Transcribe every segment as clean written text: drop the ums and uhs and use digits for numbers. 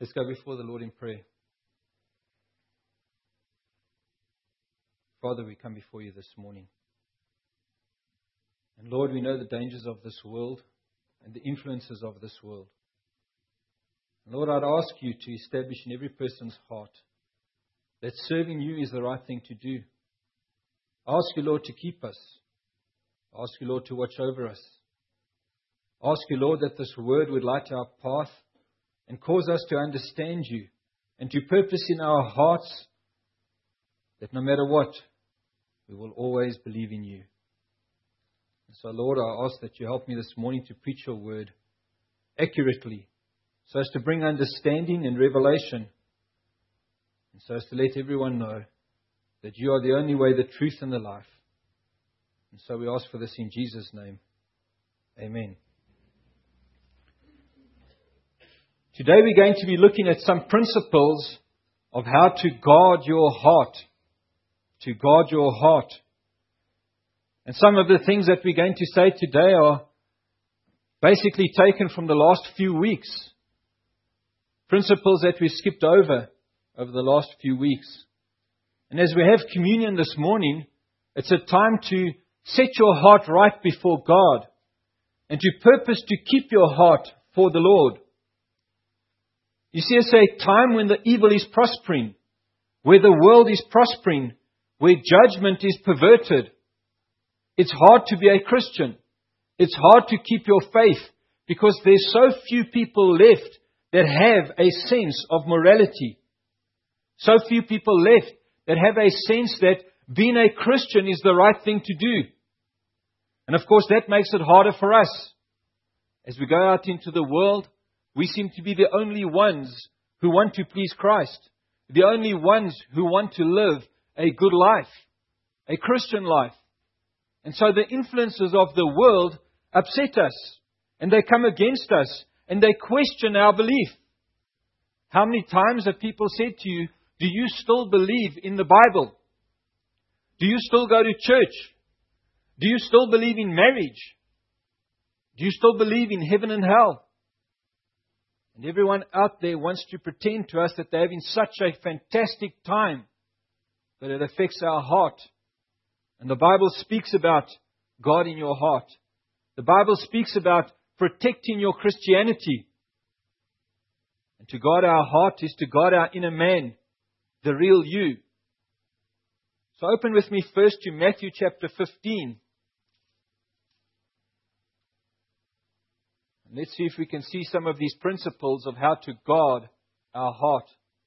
Let's go before the Lord in prayer. Father, we come before you this morning. And Lord, we know the dangers of this world and the influences of this world. And Lord, I'd ask you to establish in every person's heart that serving you is the right thing to do. I ask you, Lord, to keep us. I ask you, Lord, to watch over us. I ask you, Lord, that this word would light our path and cause us to understand you and to purpose in our hearts that no matter what, we will always believe in you. And so, Lord, I ask that you help me this morning to preach your word accurately so as to bring understanding and revelation and so as to let everyone know that you are the only way, the truth, and the life. And so we ask for this in Jesus' name. Amen. Today we're going to be looking at some principles of how to guard your heart. To guard your heart. And some of the things that we're going to say today are basically taken from the last few weeks. Principles that we skipped over the last few weeks. And as we have communion this morning, it's a time to set your heart right before God and to purpose to keep your heart for the Lord. You see, it's a time when the evil is prospering, where the world is prospering, where judgment is perverted. It's hard to be a Christian. It's hard to keep your faith because there's so few people left that have a sense of morality. So few people left that have a sense that being a Christian is the right thing to do. And of course that makes it harder for us. As we go out into the world, we seem to be the only ones who want to please Christ. The only ones who want to live a good life, a Christian life. And so the influences of the world upset us. And they come against us. And they question our belief. How many times have people said to you, do you still believe in the Bible? Do you still go to church? Do you still believe in marriage? Do you still believe in heaven and hell? And everyone out there wants to pretend to us that they're having such a fantastic time, but it affects our heart. And the Bible speaks about God in your heart. The Bible speaks about protecting your Christianity. And to guard our heart is to guard our inner man, the real you. So open with me first to Matthew chapter 15. And let's see if we can see some of these principles of how to guard our heart.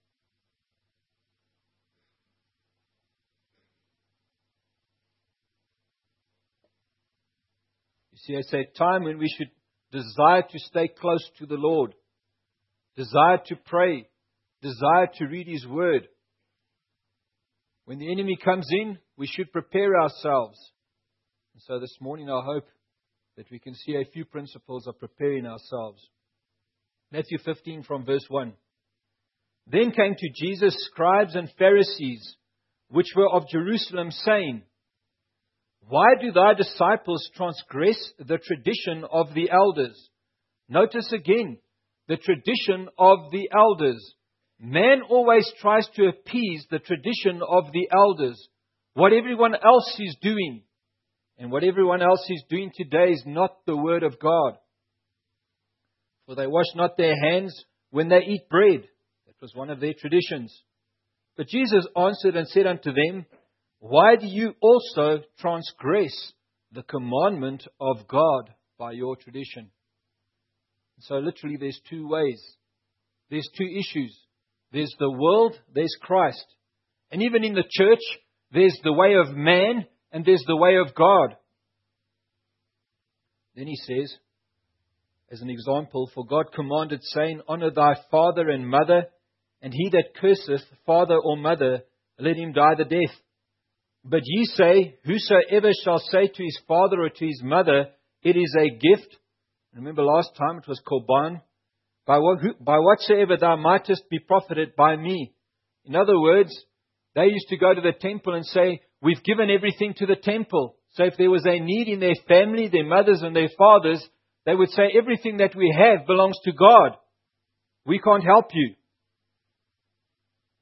You see, it's a time when we should desire to stay close to the Lord. Desire to pray. Desire to read His Word. When the enemy comes in, we should prepare ourselves. And so this morning I hope that we can see a few principles of preparing ourselves. Matthew 15 from verse 1. Then came to Jesus scribes and Pharisees, which were of Jerusalem, saying, Why do thy disciples transgress the tradition of the elders? Notice again, the tradition of the elders. Man always tries to appease the tradition of the elders. What everyone else is doing. And what everyone else is doing today is not the Word of God. For they wash not their hands when they eat bread. That was one of their traditions. But Jesus answered and said unto them, Why do you also transgress the commandment of God by your tradition? So literally there's two ways. There's two issues. There's the world, there's Christ. And even in the church, there's the way of man and there's the way of God. Then he says, as an example, for God commanded, saying, Honor thy father and mother, and he that curseth father or mother, let him die the death. But ye say, Whosoever shall say to his father or to his mother, It is a gift. Remember last time it was korban. By whatsoever thou mightest be profited by me. In other words, they used to go to the temple and say, We've given everything to the temple. So if there was a need in their family, their mothers and their fathers, they would say, everything that we have belongs to God. We can't help you.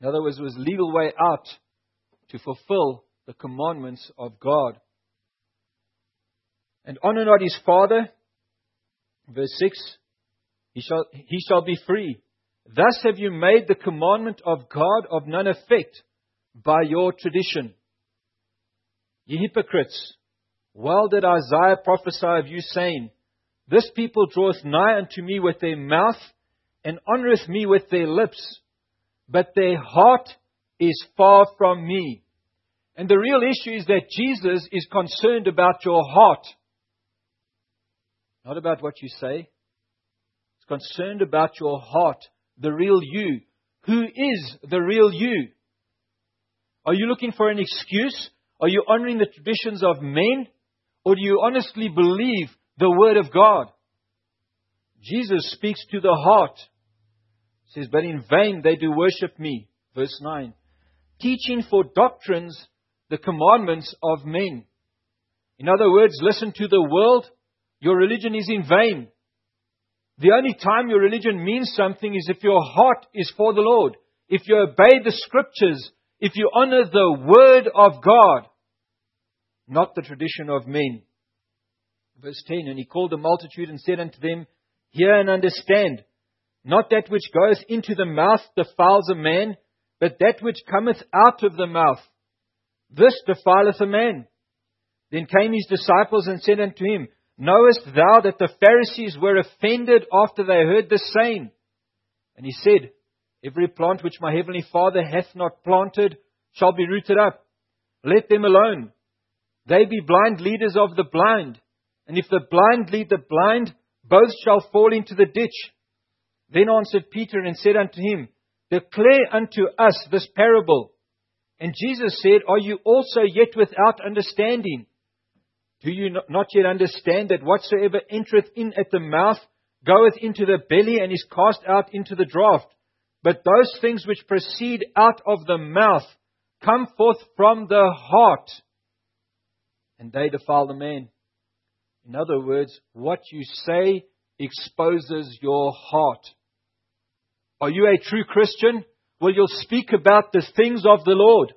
In other words, it was legal way out to fulfill the commandments of God. And honor not his father, verse 6, he shall be free. Thus have you made the commandment of God of none effect by your tradition. Ye hypocrites, well did Isaiah prophesy of you, saying, This people draweth nigh unto me with their mouth, and honoureth me with their lips, but their heart is far from me. And the real issue is that Jesus is concerned about your heart. Not about what you say. He's concerned about your heart, the real you. Who is the real you? Are you looking for an excuse? Are you honouring the traditions of men? Or do you honestly believe the Word of God? Jesus speaks to the heart. He says, but in vain they do worship me. Verse 9. Teaching for doctrines the commandments of men. In other words, listen to the world. Your religion is in vain. The only time your religion means something is if your heart is for the Lord. If you obey the Scriptures. If you honor the Word of God. Not the tradition of men. Verse 10. And he called the multitude and said unto them, Hear and understand. Not that which goeth into the mouth defiles a man, but that which cometh out of the mouth. This defileth a man. Then came his disciples and said unto him, Knowest thou that the Pharisees were offended after they heard this saying? And he said, Every plant which my heavenly Father hath not planted shall be rooted up. Let them alone. They be blind leaders of the blind. And if the blind lead the blind, both shall fall into the ditch. Then answered Peter and said unto him, Declare unto us this parable. And Jesus said, Are you also yet without understanding? Do you not yet understand that whatsoever entereth in at the mouth goeth into the belly and is cast out into the draught? But those things which proceed out of the mouth come forth from the heart, and they defile the man. In other words, what you say exposes your heart. Are you a true Christian? Well, you'll speak about the things of the Lord.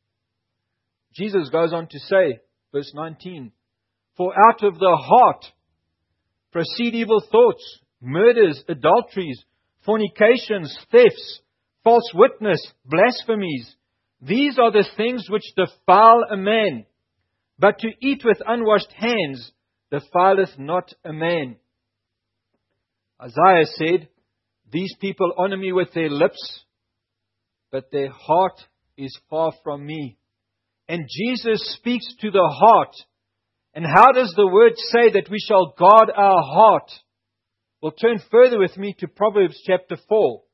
Jesus goes on to say, verse 19, For out of the heart proceed evil thoughts, murders, adulteries, fornications, thefts, false witness, blasphemies. These are the things which defile a man. But to eat with unwashed hands defileth not a man. Isaiah said, These people honor me with their lips, but their heart is far from me. And Jesus speaks to the heart. And how does the word say that we shall guard our heart? Well, turn further with me to Proverbs chapter 4.